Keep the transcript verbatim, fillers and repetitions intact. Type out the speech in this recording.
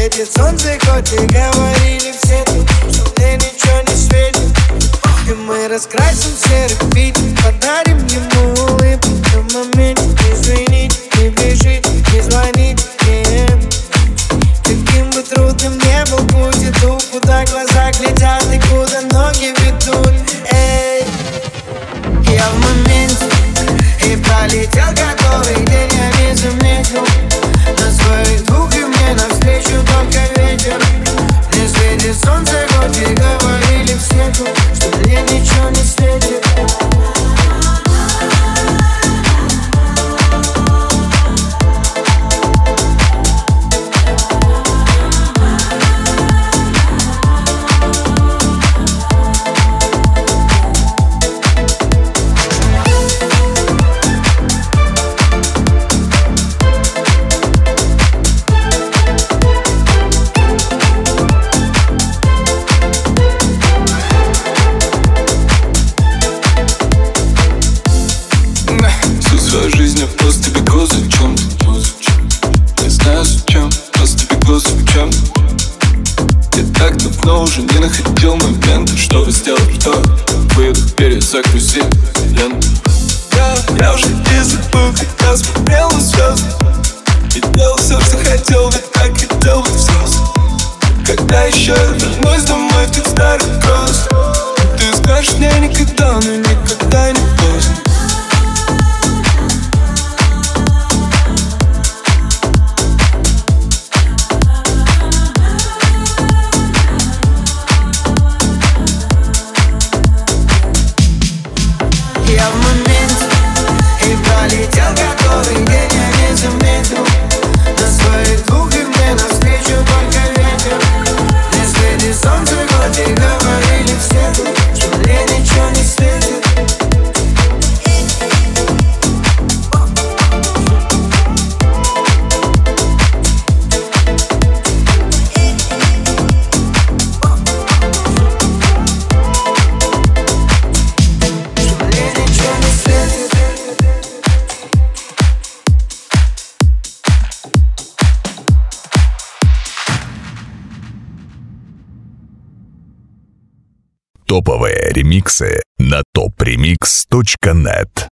светит солнце, хоть и говорили все тут, что мне ничего не светит. И мы раскрасим серый Питер, подарим ему улыбку. В моменте извините, не бежите, не звоните. Каким бы трудным не был путь, иду, куда глаза глядят и куда ноги ведут. Эй, я в моменте, и пролетел который день, я не заметил. На своих двух и мне навстречу только ветер. Мне светит солнце, хоть и говорили все тут, что мне ничего не светит. Уже не находил момента, чтобы сделать то. Выдох, перезагрузи ленту. Я, я уже не забыл, когда смотрел на звезды и делал все, что хотел, ведь так хотел быть взрослым. Когда еще вернусь домой в тех старых гроз, ты скажешь мне никогда, но никогда не поздно. Я в моменте, и пролетел который день, я не заметил. На своих двух и мне навстречу только ветер. Мне светит солнце, хоть и говорили все тут, что мне ничего не светит. Топовые ремиксы на топ ремикс точка нет.